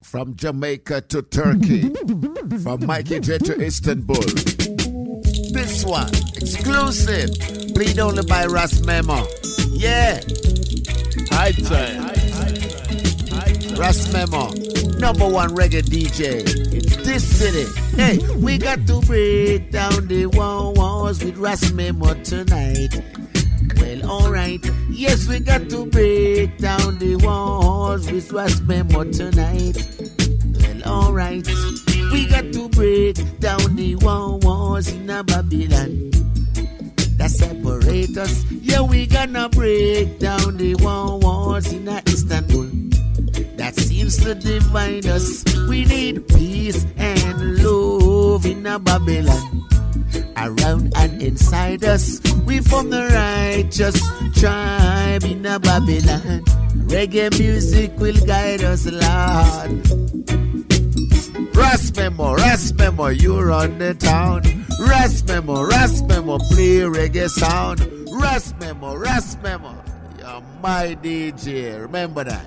From Jamaica to Turkey, from Mikey J to Istanbul. This one, exclusive, played only by Ras Memo. Yeah. High time. Ras Memo, #1 reggae DJ in this city. Hey, we got to break down the walls with Ras Memo tonight. Well, alright. Yes, we got to break down the walls with Ras Memo tonight. Well, alright. We got to break down the walls in a Babylon that separate us. Yeah, we gonna break down the walls in a Istanbul that seems to divide us. We need peace and love in a Babylon around and inside us. We from the righteous tribe in a Babylon. Reggae music will guide us, Lord. Ras Memo, you run the town. Ras Memo, play reggae sound. Ras Memo, you're my DJ. Remember that.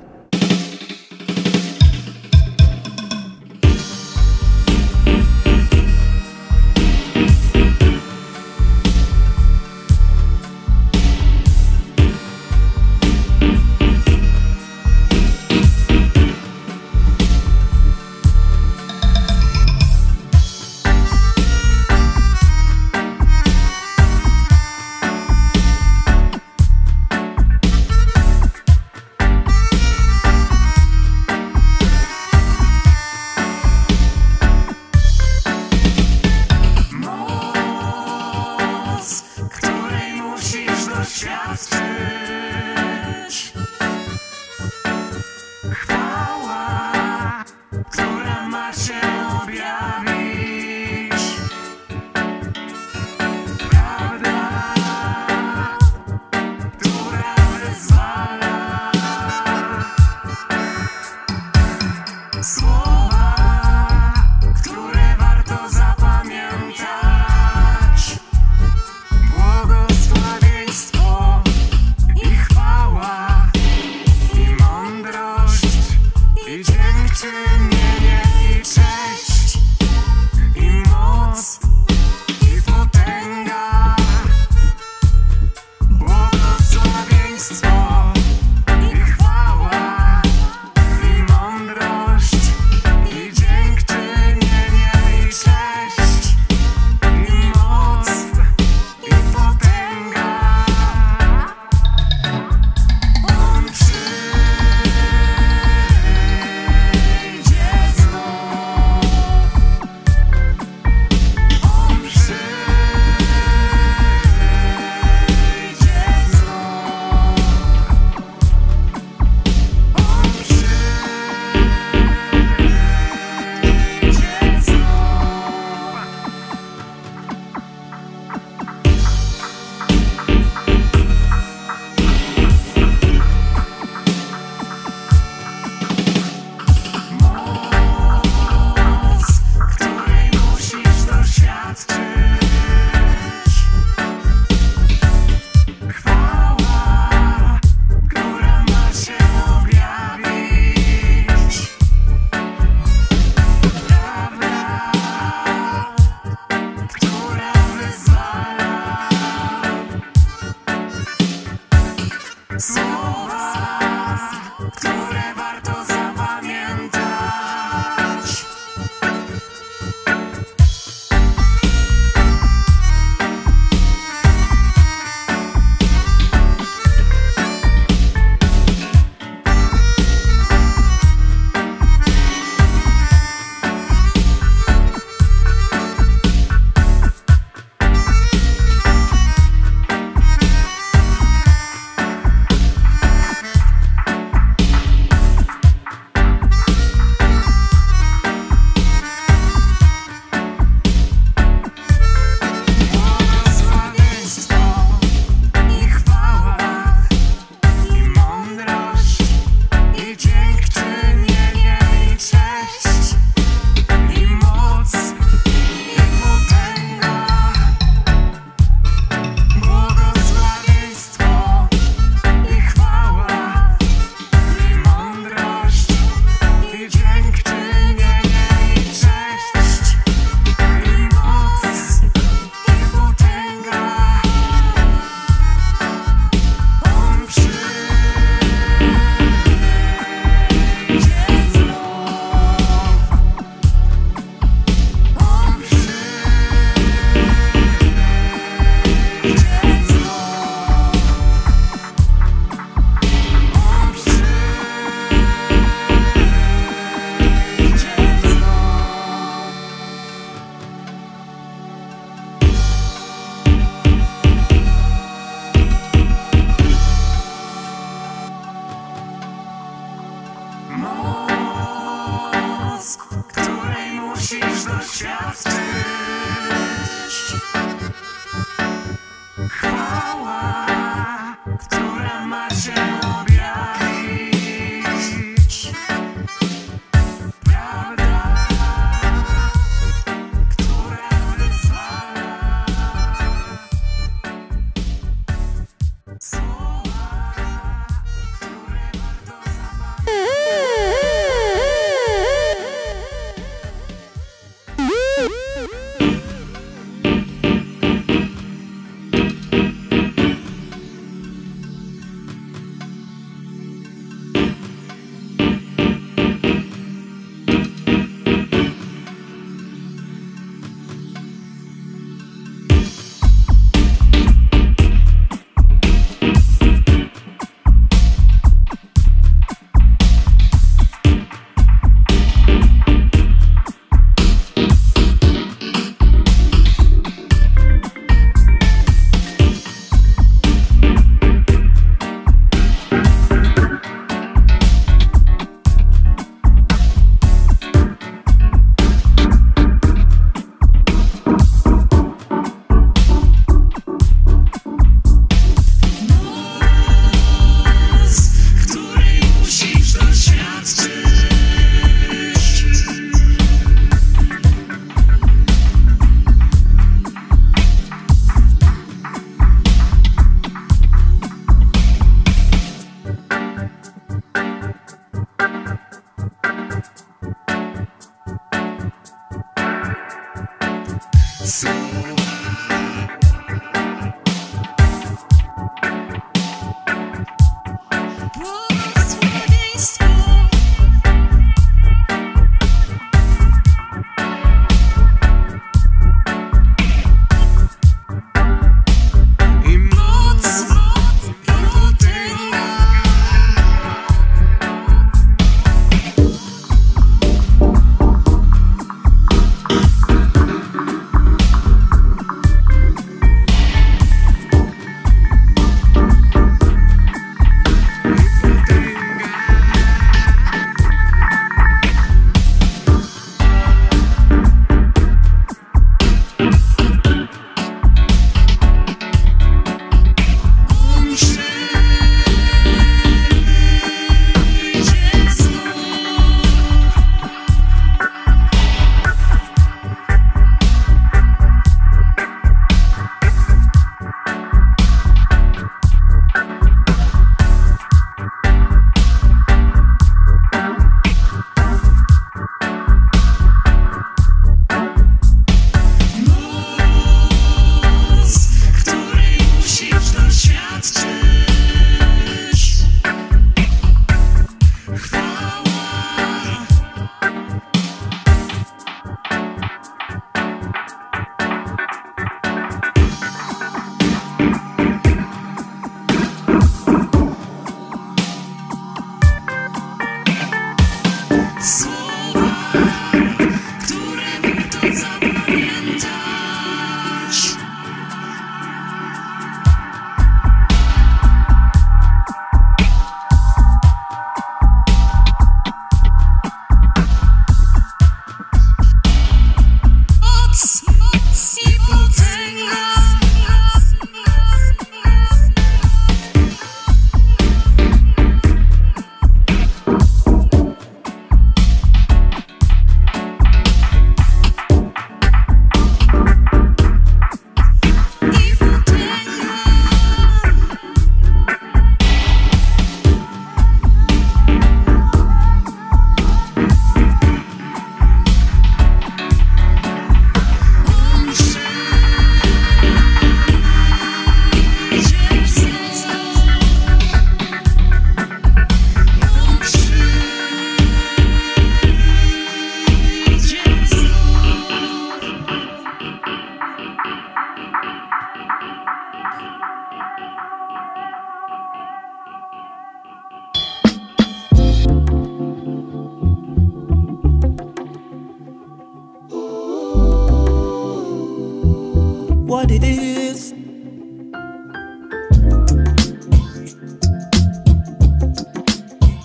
what it is.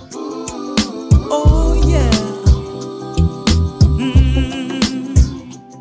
Oh yeah.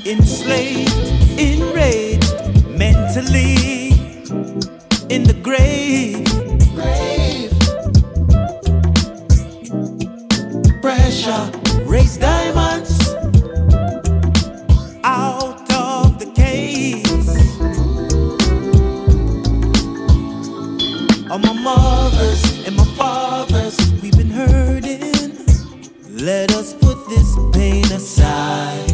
enslaved, enraged, mentally in the grave. Pressure, raise diamonds out of the caves. All my mothers and my fathers, we've been hurting. Let us put this pain aside.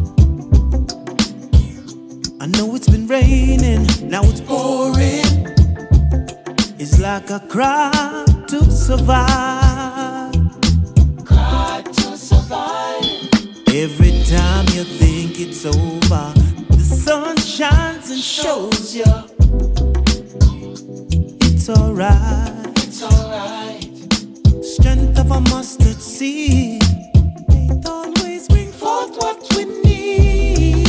I know it's been raining, now it's pouring. It's like a cry to survive. Cry to survive. Every time you think it's over, the sun shines and shows you it's alright. It's alright. Strength of a mustard seed, faith always bring forth what we need.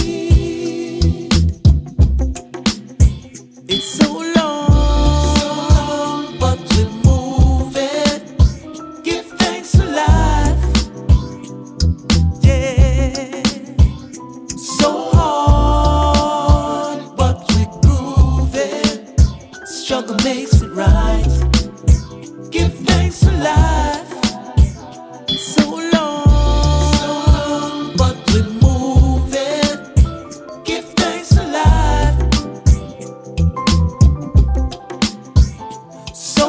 It's so long, but we'll move it. Give thanks to life. Yeah. So hard, but we groove it. Struggle makes it right. Give thanks to life. So long, but we move it. Give thanks to life. So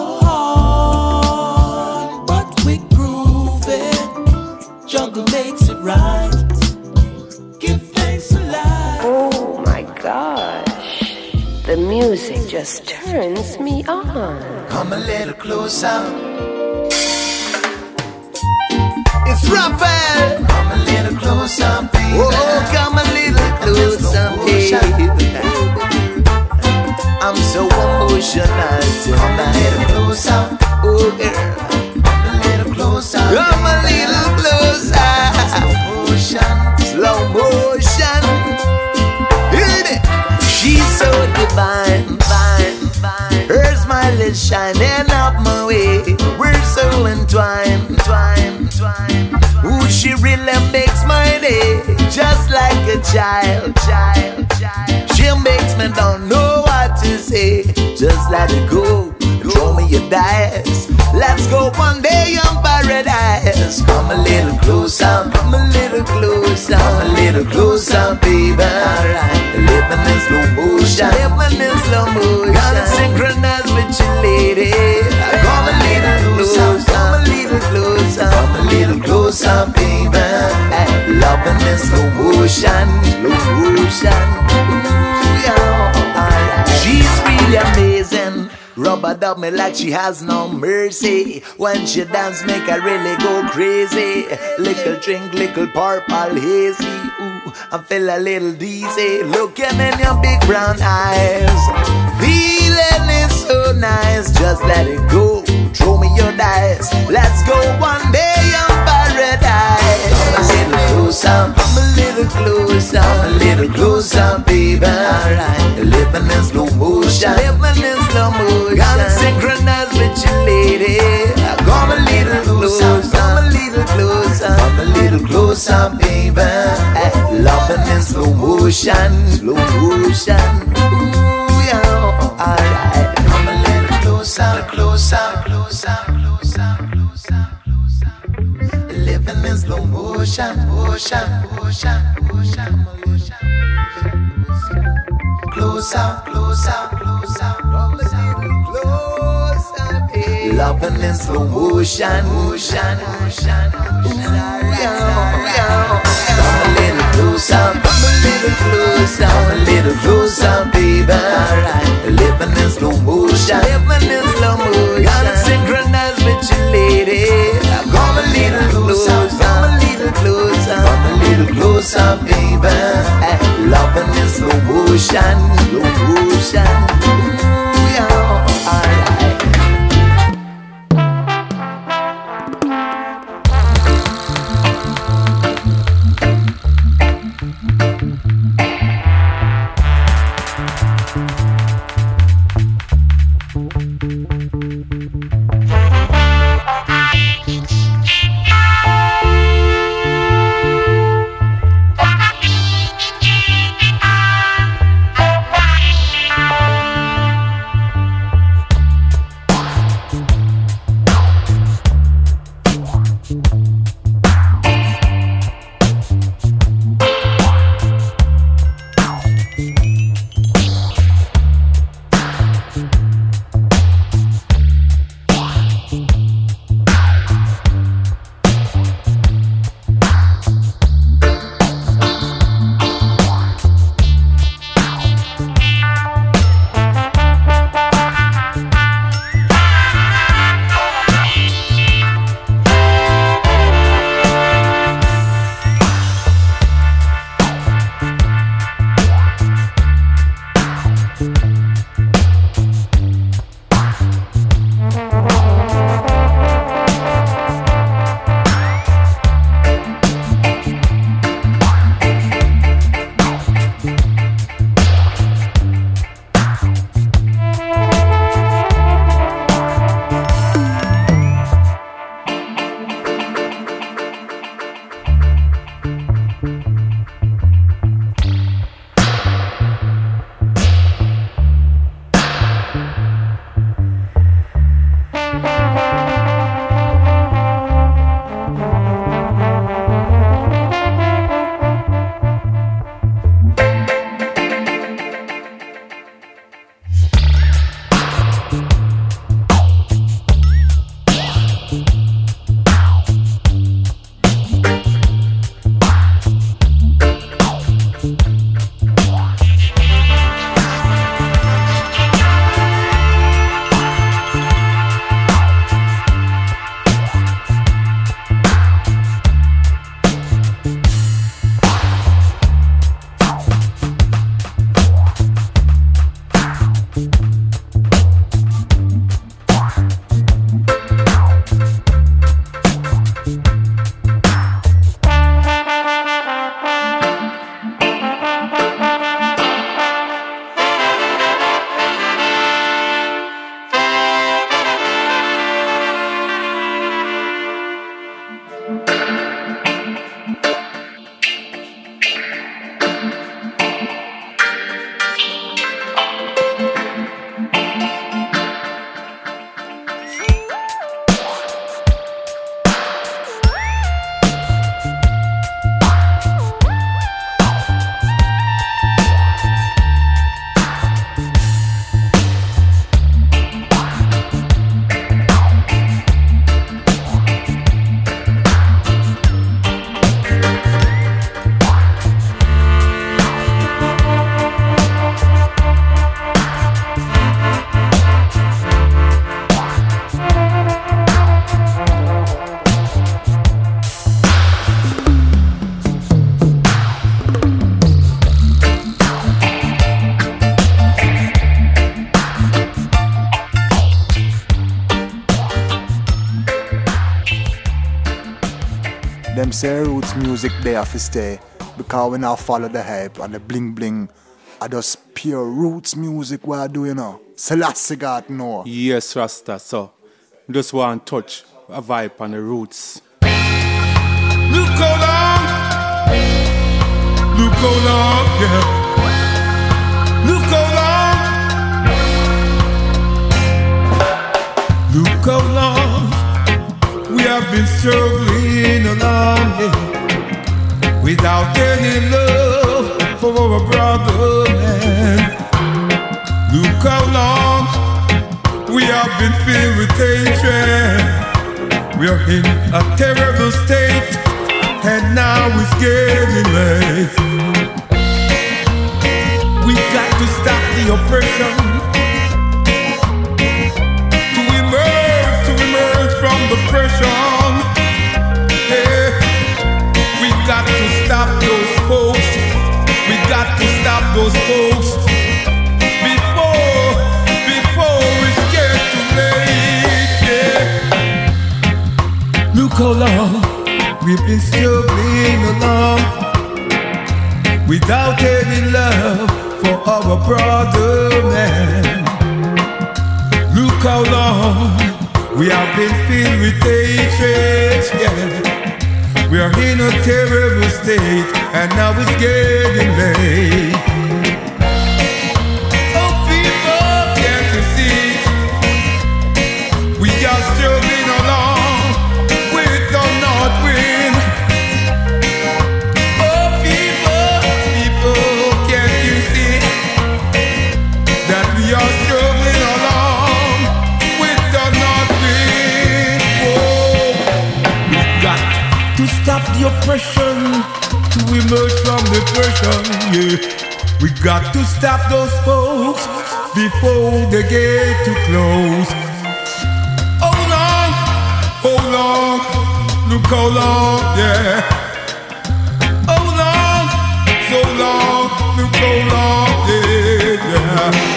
hard, but we groove it. Juggle makes it right. Give thanks to life. Oh my gosh, the music just turns me on. Come a little closer. It's Raphael. Come a little closer, baby. Oh, come a little closer, baby. I'm so emotional tonight. Come a little closer. Oh, girl. Come a little closer. Come a little closer. Slow motion. Slow motion. Hear it. She's so divine, fine, fine. Her smile is shining up my way. We're so entwined, twine, twine. Ooh, she really makes my day, just like a child, child, child. She makes me don't know what to say. Just let it go, throw me your dice. Let's go one day on paradise. Come a little closer, come a little closer, come a little closer, baby. Alright, living in slow motion, living in slow motion. Gotta synchronize with you, lady. Come a little closer, come a little closer, come a little closer, baby. Loving in slow motion, slow motion. Ooh, yeah. Alright. She's really amazing. Rubber dub me like she has no mercy. When she dance make her really go crazy. Little drink, little purple hazy. Ooh, I feel a little dizzy. Looking in your big brown eyes. Feeling it so nice. Just let it go, throw me your dice. Let's go one day on paradise. Come a little closer, come a little closer, baby. Alright, living in slow motion, living in slow motion. Gotta synchronize with you, lady. Come a little closer, come a little closer, come a little closer, baby. Loving in slow motion, slow motion. Ooh, yeah. Alright, come a little closer, closer, closer, closer, closer. Living in slow motion, motion, motion, motion, motion. Closer, closer, closer, closer, closer. Loving in slow motion, motion, motion. Come a little closer, come a little closer, come a little closer, baby. Alright, living in slow motion, living in slow motion. Gotta synchronize with you, lady. Come a little closer, come a little closer, come a little closer, baby. Loving in slow motion, slow motion. Ooh, yeah. Alright. them say roots music there have to stay because we now follow the hype and the bling bling. I just pure roots music what I do, you know. Selassie got no. Yes, Rasta, so just want to touch a vibe on the roots. Look how long, yeah. Look how long, look how long we have been struggling along, yeah, without any love for our brother man. Look how long we have been filled with hatred. We are in a terrible state, and now it's getting late. We got to stop the oppression, to emerge from the pressure. Yeah. We got to stop those folks. We got to stop those folks before it's get too late. Yeah. Look how long we've been struggling along without any love for our brother man. Look how long we have been filled with hatred, yeah. We are in a terrible state, and now it's getting late. Oh people, can't you see? We are struggling along, we do not win. Oh people, can't you see that we are struggling along, we do not win. Oh, we got to stop the oppression, to emerge from depression, yeah. We got to stop those folks before they get too close. Hold on, look how long, yeah. Hold on, so long, look how long, yeah, yeah.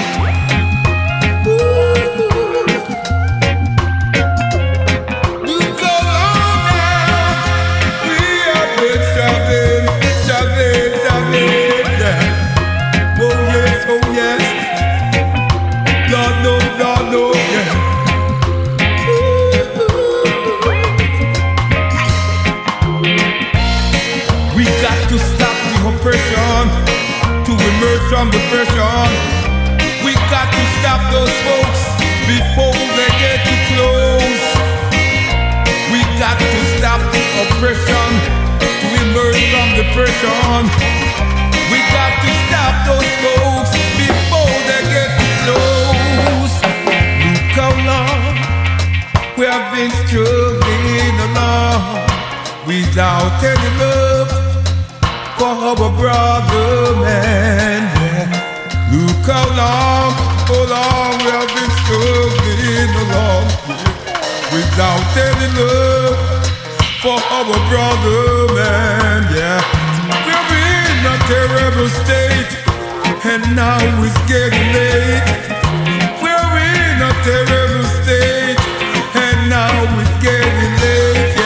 From depression, we got to stop those folks before they get too close. We got to stop the oppression, to emerge from depression. We got to stop those folks before they get too close. Look how long we have been struggling along without any love for our brother man, yeah. Look how long we have been struggling along, yeah, without any love for our brother man, yeah. We're in a terrible state, and now it's getting late. We're in a terrible state, and now it's getting late,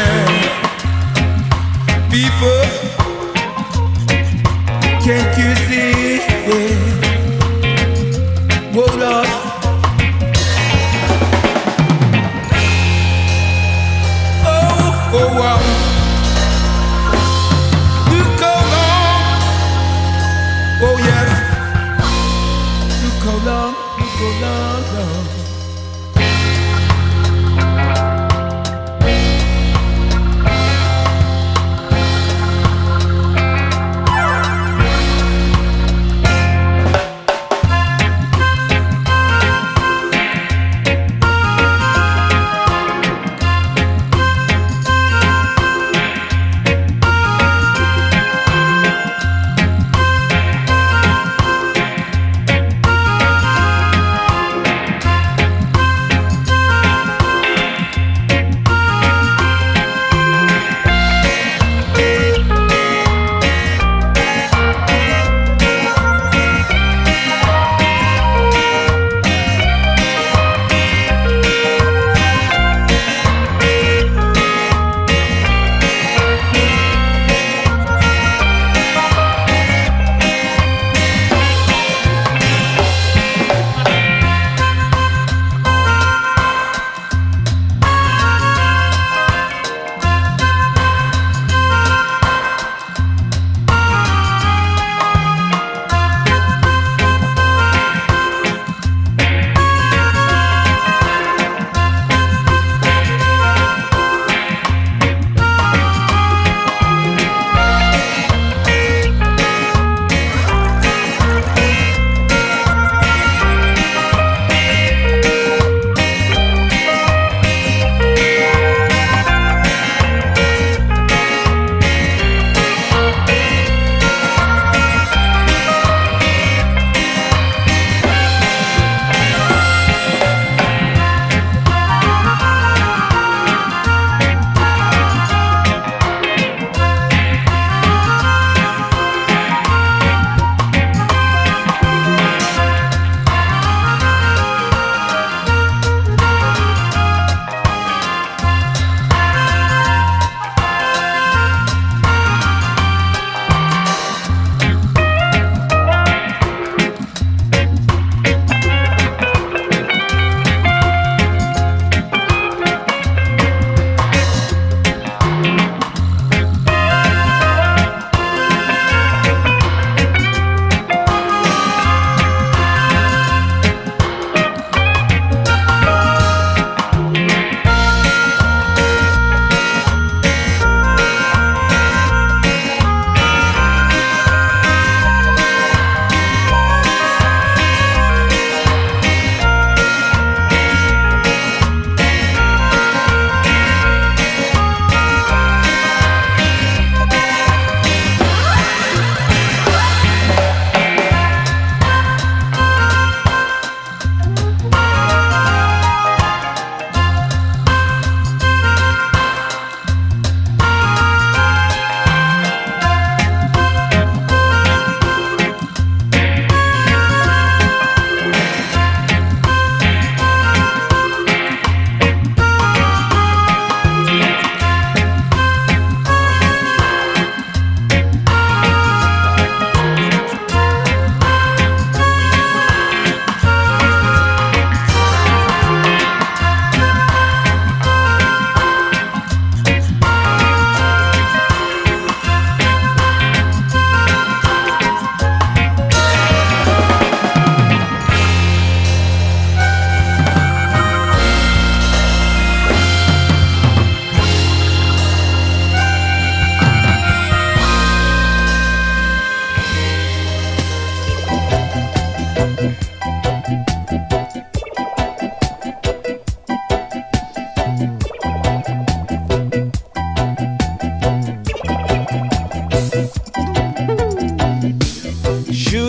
yeah. People, can't you see? Yeah. Whoa, Lord. Oh, wow. Look how long. Oh, yes. Look how long, long.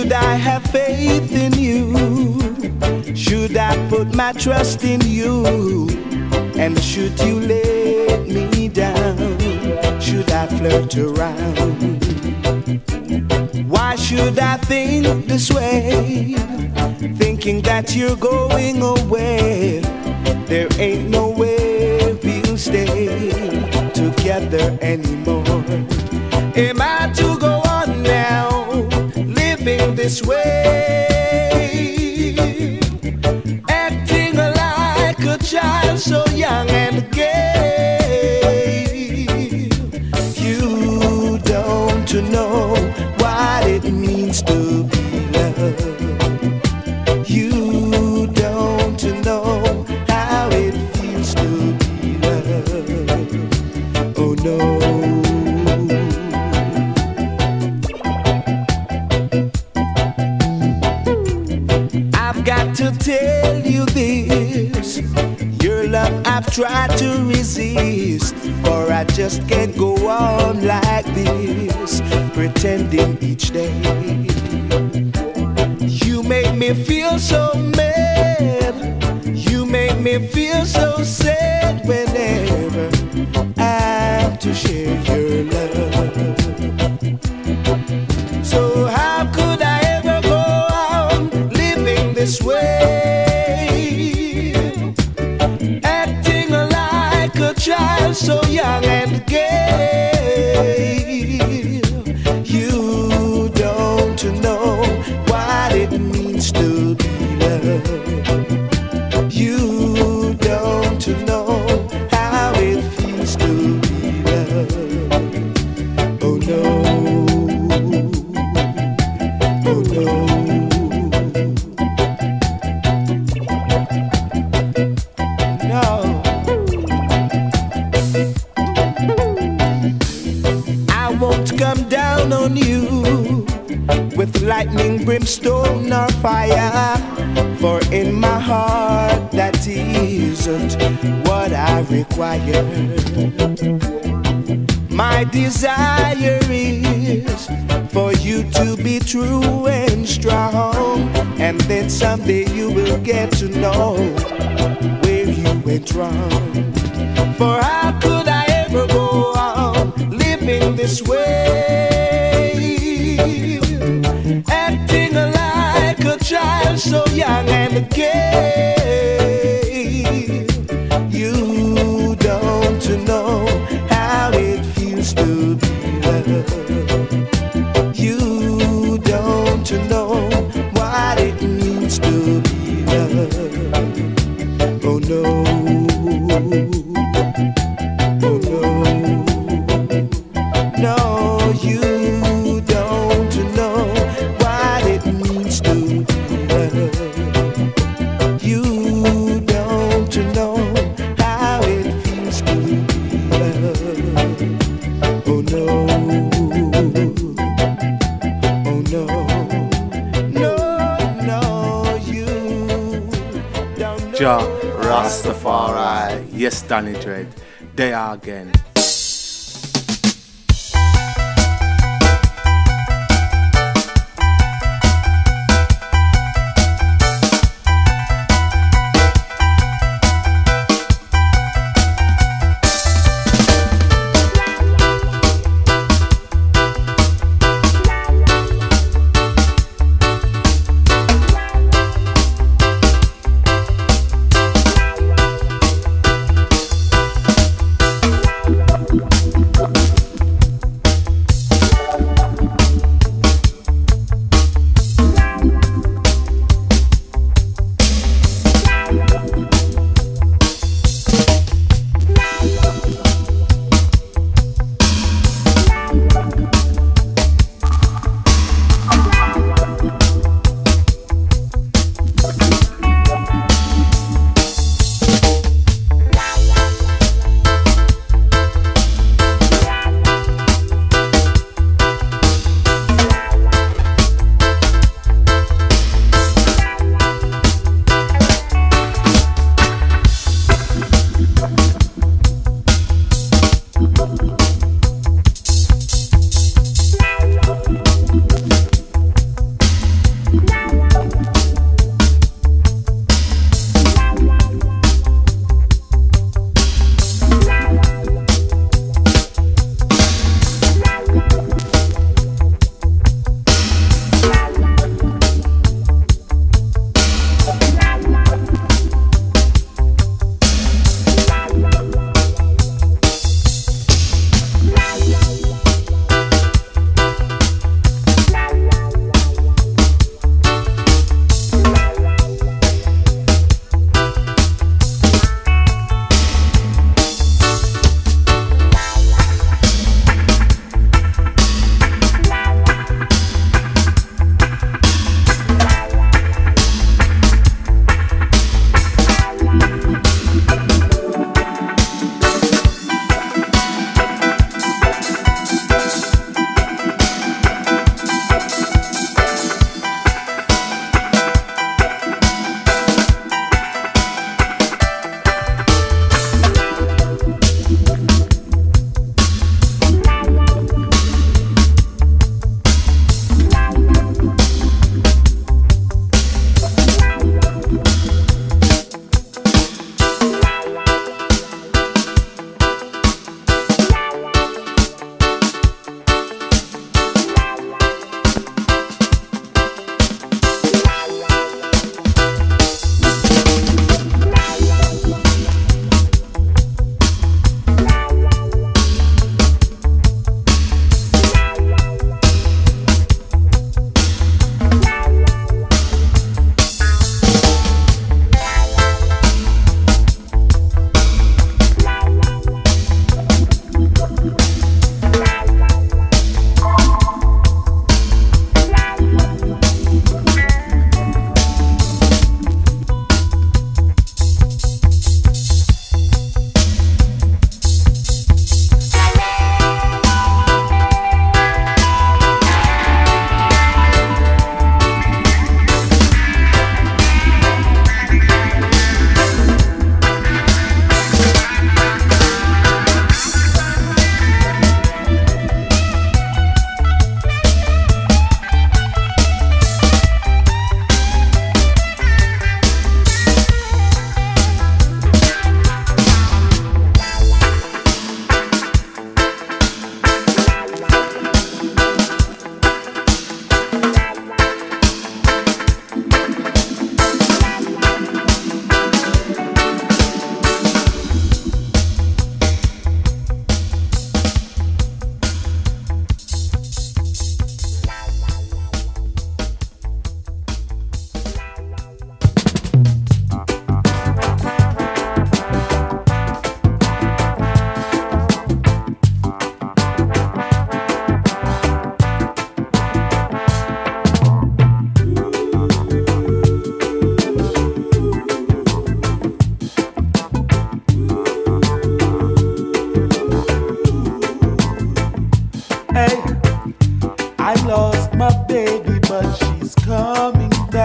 Should I have faith in you? Should I put my trust in you? And should you let me down? Should I flirt around? Why should I think this way? Thinking that you're going away. There ain't no way we'll stay together anymore. Am I to go on now, living this way, acting like a child so young and gay? You don't know what it means to be loved. You don't know how it feels to be loved. Oh no. To tell you this, your love I've tried to resist, for I just can't go on like this, pretending each day. You make me feel so mad, you make me feel so sad whenever I have to share your love. So how could I ever go on living this way, acting like a child so young and gay? You don't know what it means to be loved. You don't know how it feels to be loved. Oh no. Oh no. Come down on you with lightning, brimstone, or fire, for in my heart that isn't what I require. My desire is for you to be true and strong, and then someday you will get to know where you went wrong. For how could I ever go on living this way, acting like a child so young and gay? You don't know how it feels to be loved. You don't know what it means to be loved. Oh no. Oh no. No, you don't know what it means to be loved. You don't know how it feels to be loved. Oh no. Oh no. No, no, you don't know. Jah Rastafari. Yes, Danny Dread. They are again.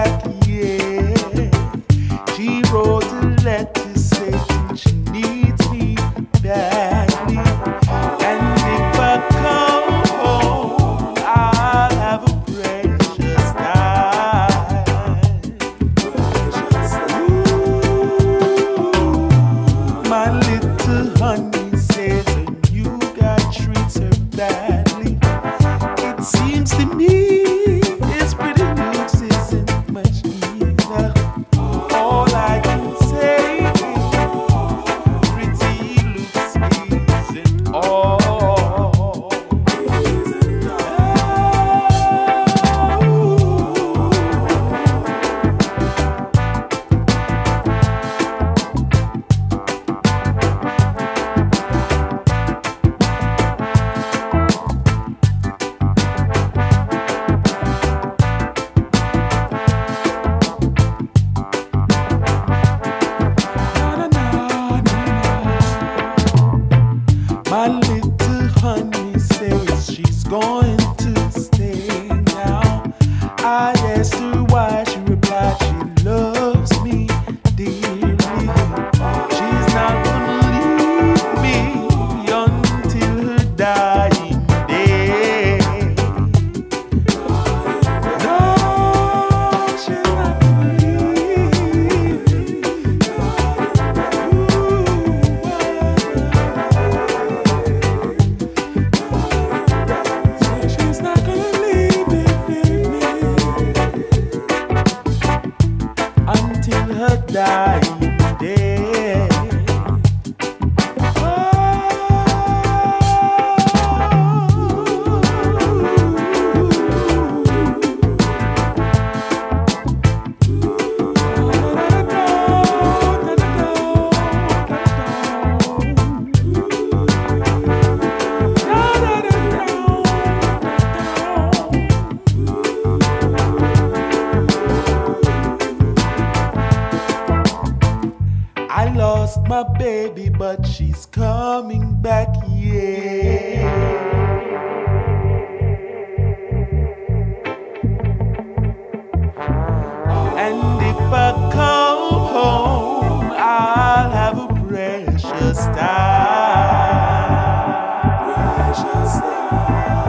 back, yeah. She wrote a letter saying she needs me badly. And if I come home, I'll have a precious time. Ooh, my little honey says a new guy treats her badly. It seems to me his pretty looks isn't much either. All I can say is pretty looks isn't all. My little honey says she's going to stay now. I asked her why, she replied she loves me dearly. She's not gonna leave me until her dying day. No, she's not gonna leave me. She's not gonna leave me until her dying day. I lost my baby, but she's coming back, yeah. And if I come home, I'll have a precious time. Precious time.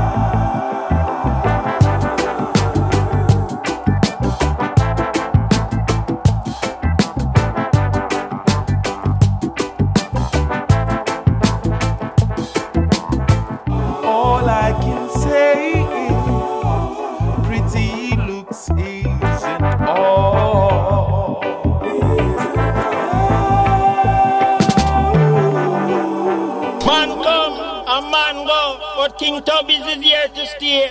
All I can say is pretty looks isn't all. Man come, a man go, but King Tubby's is here to stay.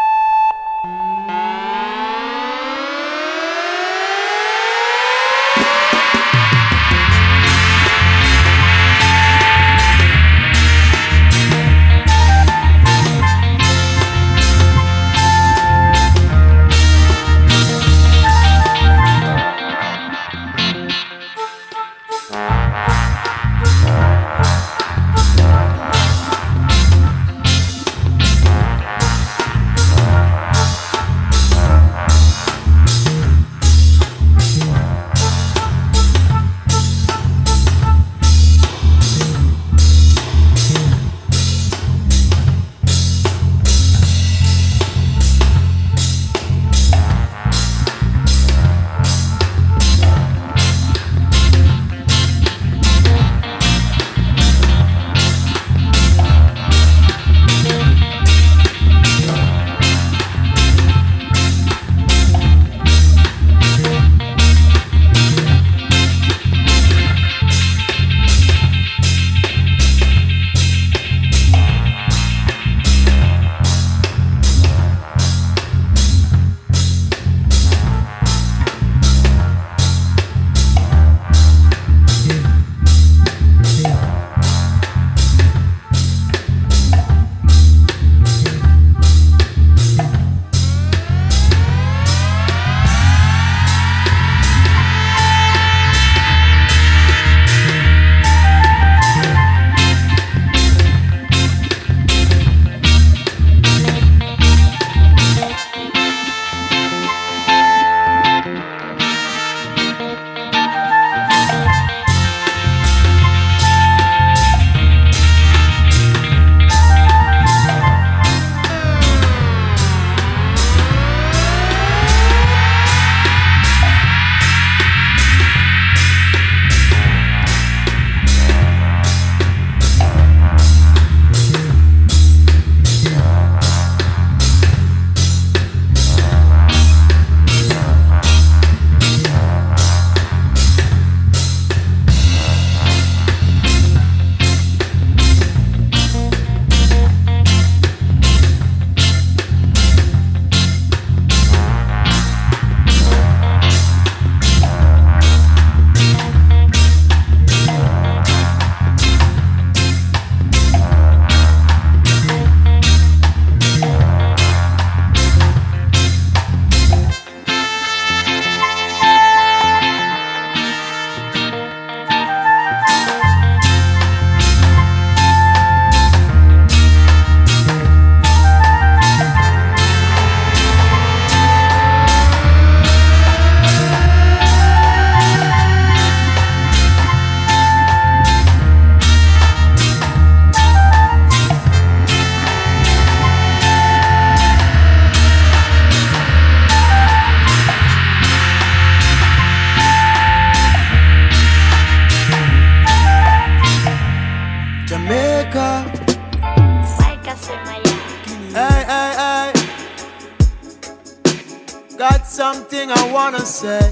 something I wanna say.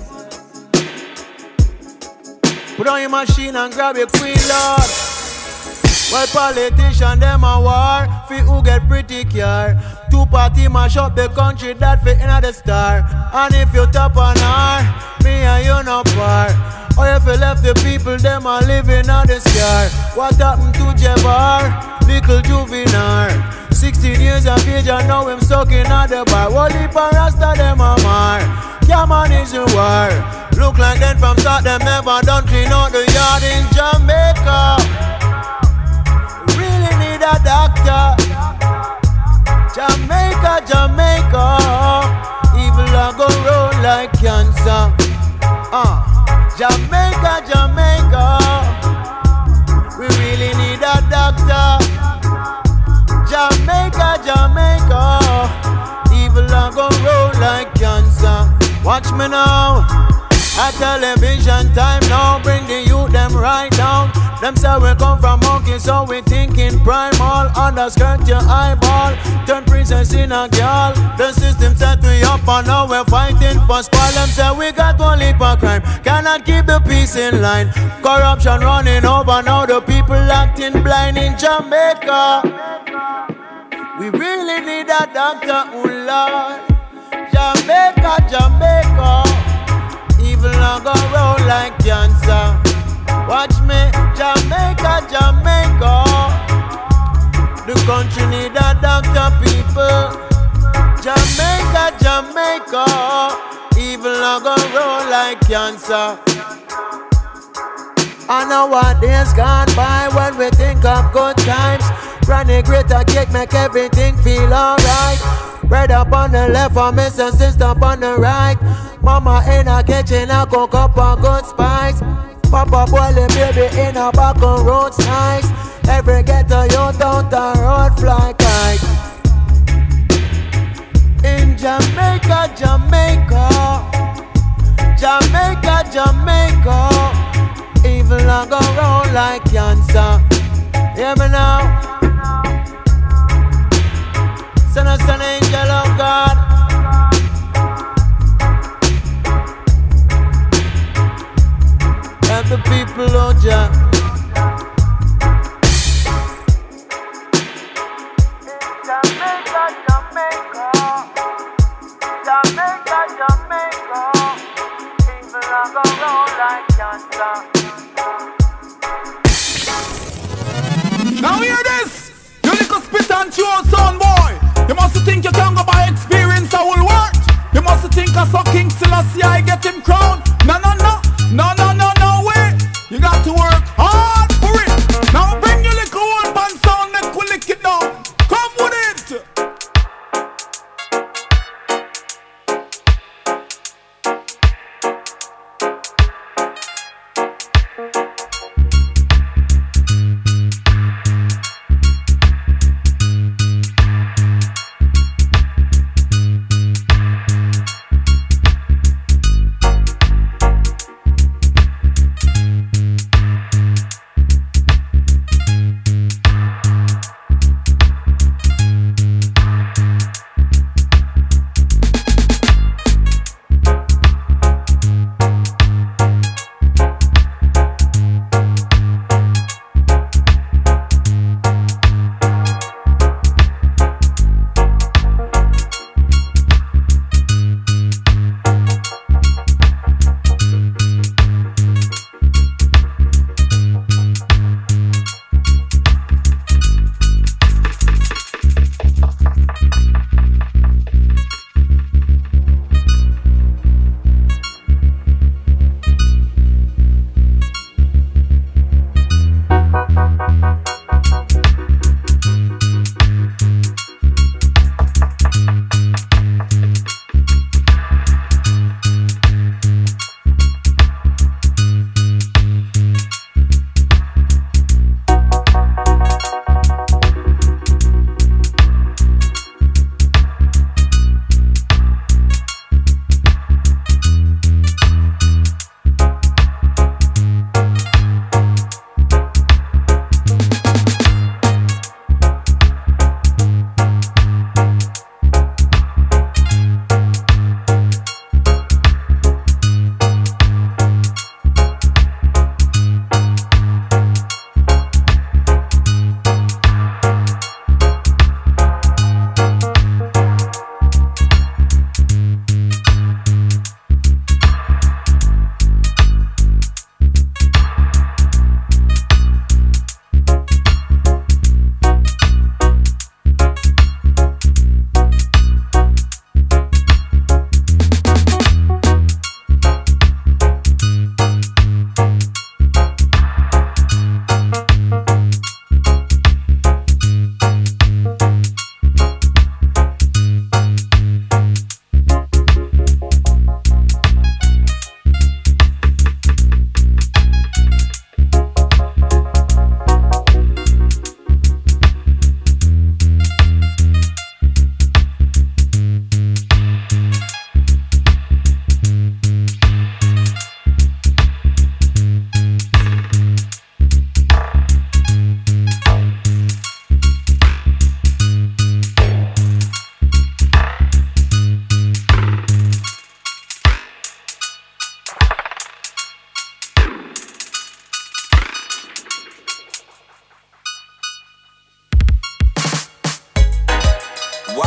Put on your machine and grab your queen, Lord. Well, politicians, them a war, fi who get pretty care. Two party mash up the country, that fit in the star. And if you top on her, me and you no par. Or if you left the people, them a living on the scar. What happened to Jabbar? Little juvenile. 16 years of age and now him sucking at the bar. What if a rasta them a mar? Yeah man is a war. Look like them from start, them never done clean out the yard in Jamaica. Really need a doctor. Jamaica, Jamaica. Evil a go roll like cancer. Jamaica, Jamaica. We really need a doctor. Jamaica, Jamaica. Evil a go roll like cancer. Watch me now. A television time now. Bring the youth them right down. Them say we come from monkey, so we thinking primal. Underskirt your eyeball. Turn princess in a girl. The system set we up and now we're fighting for spoil. Them say we got one leap of crime. Cannot keep the peace in line. Corruption running over now. The people acting blind in Jamaica. We really need a doctor, oh Lord. Jamaica, Jamaica. Evil a go roll like cancer. Watch me, Jamaica, Jamaica. The country need a doctor, people. Jamaica, Jamaica. Evil a go roll like cancer. I know what days gone by when we think of good times. Granny greater cake make everything feel alright. Bread up on the left and miss and sister up on the right. Mama in a kitchen a cook up a good spice. Papa boiling baby in a back on roads nice. Every ghetto youth out the road fly kite. In Jamaica, Jamaica. Jamaica, Jamaica. Evil a go round like cancer. Hear me now. Send us an angel of God. Help the people, oh Jah. Jamaica, Jamaica. Jamaica, Jamaica. Evil a go round like cancer. Now hear this! You little spit and chew son boy. You must think you can go by experience I will work. You must think I saw King Selassie I get him crowned. No, no, no, no, no, no, no way. You got to work hard for it. Now bring your little old band sound, let we lick it down. Come with it.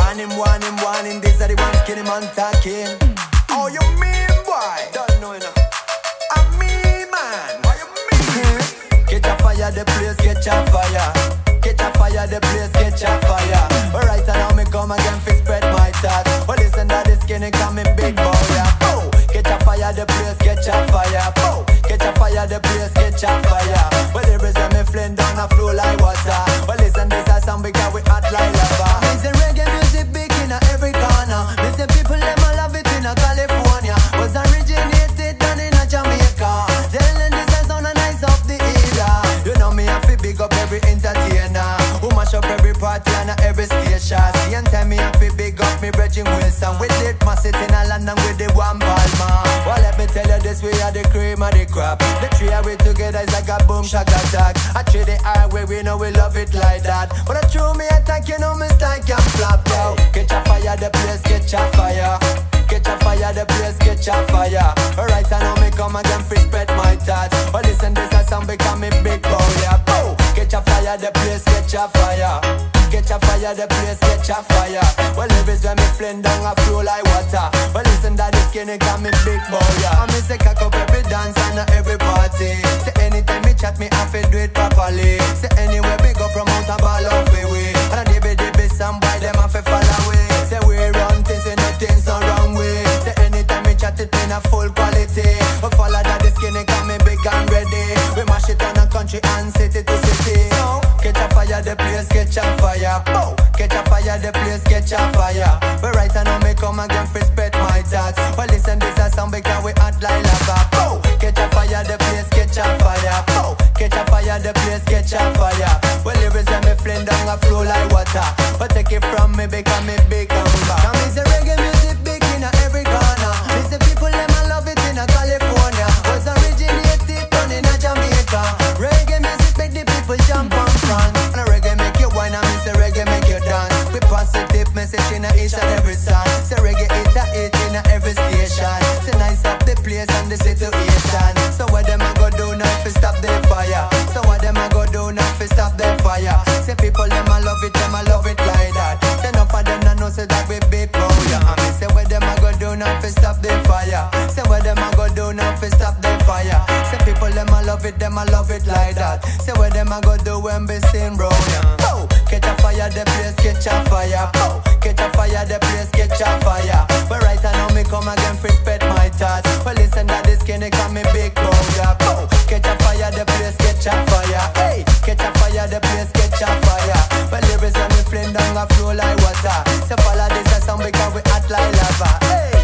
Warning, these are the ones skinny man talking. Oh, you mean, boy? Don't know enough. I mean, man. What you mean? Catch a fire, the place catch a fire. Catch a fire, the place catch a fire. Alright, and now me come again fi spread my thoughts. Well, listen to this skinny coming big boy. Oh, catch a fire, the place catch a fire. Oh, catch a fire, the place catch a fire. Well, there is when me flame down a flow like water. Well, listen, this a song because we hot like lava. It's a reggae music big in every corner. Me say people them a love it in California. Was originated down in Jamaica. Telling this a sound a nice up the era. You know me have to big up every entertainer who mash up every party and every station. Same time me have to big up me Bridging Wilson. With it mass it in a London with the one Palma. Well, let me tell you this, we are the cream of the crop. The three of we together is like a boom shock attack. I treat the highway, we know we love it like that. But I throw me attack, you know me style can flop. Yo, catch a fire, the place catch a fire. Catch a fire, the place catch a fire. Alright, I know me come again free spread my thoughts. Well, listen, this a song become me big boy. Yeah, bow. Catch a fire, the place catch a fire. Catch a fire, the place catch a fire. Well, lyrics when me flame down a flow like water. Well, listen, that the skinny got me big boy. Yeah, I me say cock up every dance and every party. Say anytime me chat, me have to do it properly. Say anywhere we go promote and ball off the way. And a dibby some boy them have to follow away. Say we run things and nothing's so wrong way. Say anytime me chat it in a full quality. We follow that the skinny got me big and ready. We mash it on a country and city to city. So catch a fire, the place catch a fire. Oh, catch a fire, the place catch a fire. We right now me come again for spread my thoughts. Well listen, this a song because we hot like lava. Oh, catch a fire, the place catch a fire. Oh, catch a fire, the place catch a fire. Well lyrics when me flame down a flow like water. But take it from me because me big and back. Now me say reggae music big in every corner. Me say people them a love it in California. Was originated down in Jamaica. Reggae music make the people jump on France. And a reggae make you whine and me say reggae make you dance. We positive message in each and every song. Say reggae it in every station. Say nice up the place and the situation. So what them a go do now fi stop the fire? So what them a go do now fi stop the fire? Say people them a love it like that. Say enough of them know say that we big boy. And me say what them a go do now fi stop the fire? Say what them a go do now fi stop the fire? Say people them a love it like that. Say what them a go do when we sing round. Oh, catch a fire, the place catch a fire. Oh, catch a fire, the place catch a fire. But right now me come again for spread my thoughts. Well listen that this skinny come me big boy. Oh, catch a fire, the place catch a fire. Hey, catch a fire, the place catch a fire. Well lyrics when me flame down a flow like water. So follow this a song because we hot like lava. Hey,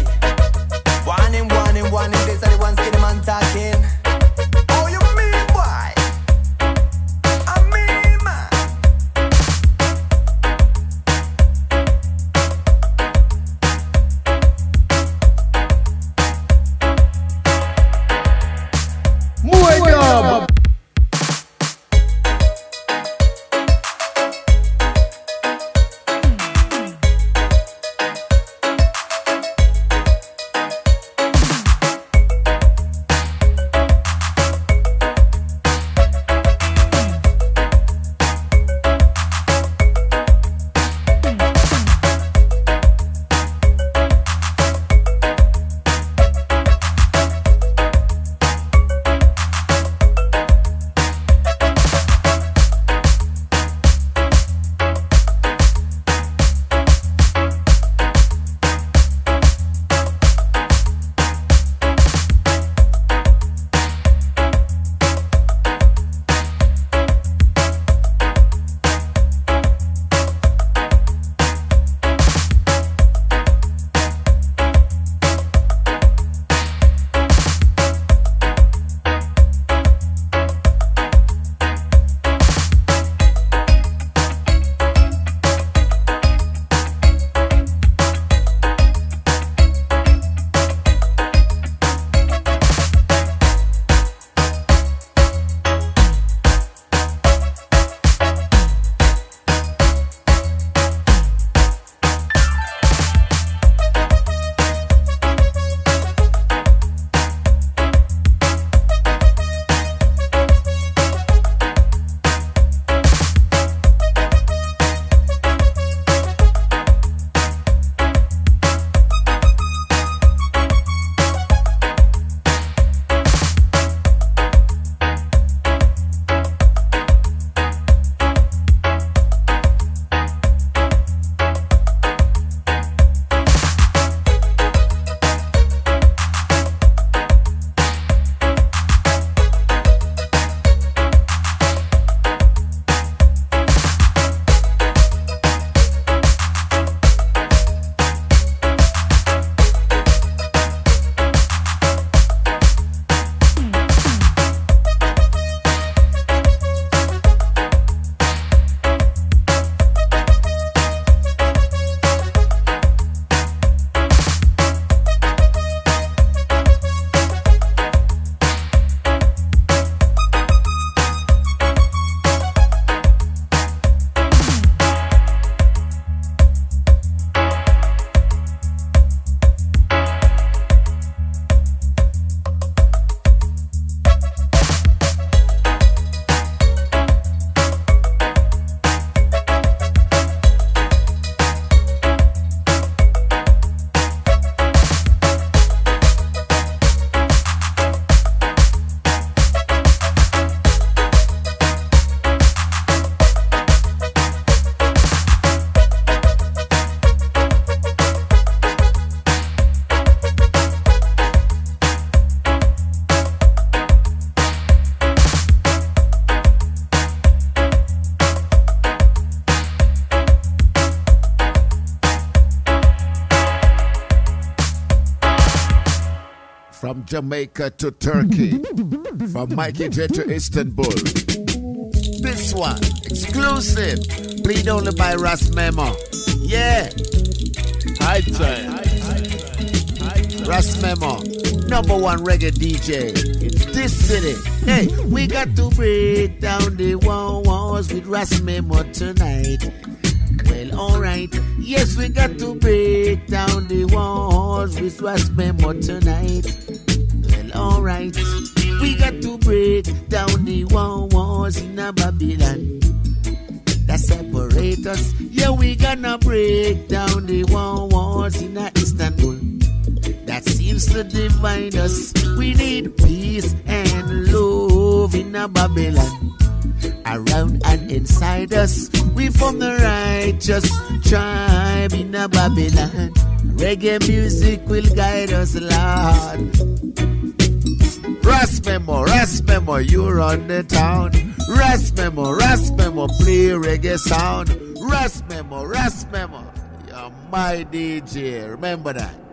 warning, this are the one skinny man talking. Oh, you mean boy? I mean man. From Jamaica to Turkey, from Mikey J to Istanbul. This one, exclusive, played only by Ras Memo. Yeah. High time. Ras Memo, #1 reggae DJ in this city. Hey, we got to break down the walls with Ras Memo tonight. Well, alright. Yes, we got to break down the walls with Ras Memo tonight. Well, alright. We got to break down the walls in a Babylon that separate us. Yeah, we gonna break down the walls in a Istanbul that seems to divide us. We need peace and love in a Babylon. Around and inside us, we form the righteous tribe in a Babylon. Reggae music will guide us, Lord. Ras Memo, you run the town. Ras Memo, play reggae sound. Ras Memo, you're my DJ. Remember that.